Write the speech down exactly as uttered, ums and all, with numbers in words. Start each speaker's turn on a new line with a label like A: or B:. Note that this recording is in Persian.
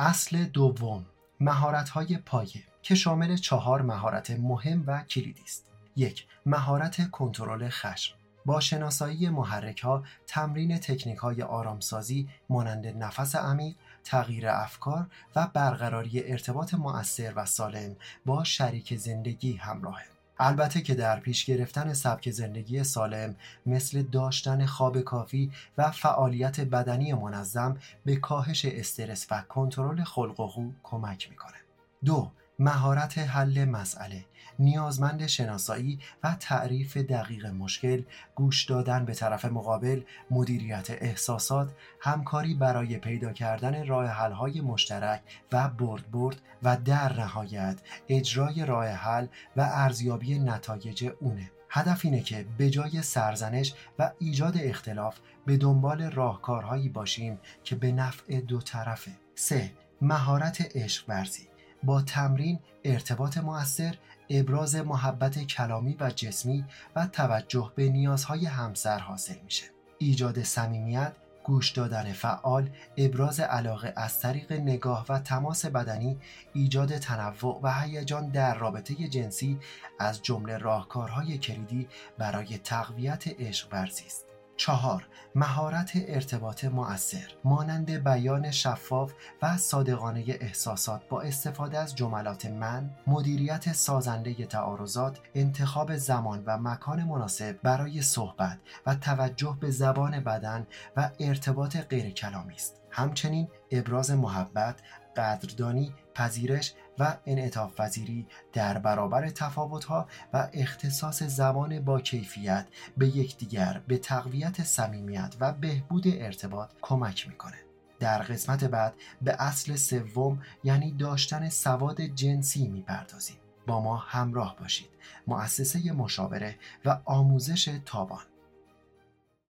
A: اصل دوم، مهارت‌های پایه که شامل چهار مهارت مهم و کلیدی است. یک، مهارت کنترل خشم. با شناسایی محرک‌ها، تمرین تکنیک‌های آرامسازی مانند نفس عمیق، تغییر افکار و برقراری ارتباط مؤثر و سالم با شریک زندگی همراهه. البته که در پیش گرفتن سبک زندگی سالم مثل داشتن خواب کافی و فعالیت بدنی منظم به کاهش استرس و کنترل خلق و خو کمک میکنه. دو، مهارت حل مسئله. نیازمند شناسایی و تعریف دقیق مشکل، گوش دادن به طرف مقابل، مدیریت احساسات، همکاری برای پیدا کردن راه حل‌های مشترک و برد برد و در نهایت اجرای راه حل و ارزیابی نتایج اونه. هدف اینه که به جای سرزنش و ایجاد اختلاف به دنبال راهکارهایی باشیم که به نفع دو طرفه. سه، مهارت عشق ورزی. با تمرین، ارتباط مؤثر، ابراز محبت کلامی و جسمی و توجه به نیازهای همسر حاصل میشه. ایجاد صمیمیت، گوش دادن فعال، ابراز علاقه از طریق نگاه و تماس بدنی، ایجاد تنوع و هیجان در رابطه جنسی از جمله راهکارهای کلیدی برای تقویت عشق ورزی است. چهار، مهارت ارتباط مؤثر مانند بیان شفاف و صادقانه احساسات با استفاده از جملات من، مدیریت سازنده تعارضات، انتخاب زمان و مکان مناسب برای صحبت و توجه به زبان بدن و ارتباط غیر کلامی است. همچنین ابراز محبت، قدردانی، پذیرش و انعطاف پذیری در برابر تفاوت‌ها و اختصاص زمان با کیفیت به یکدیگر به تقویت صمیمیت و بهبود ارتباط کمک می‌کنه. در قسمت بعد به اصل سوم یعنی داشتن سواد جنسی می‌پردازیم. با ما همراه باشید. مؤسسه مشاوره و آموزش تابان.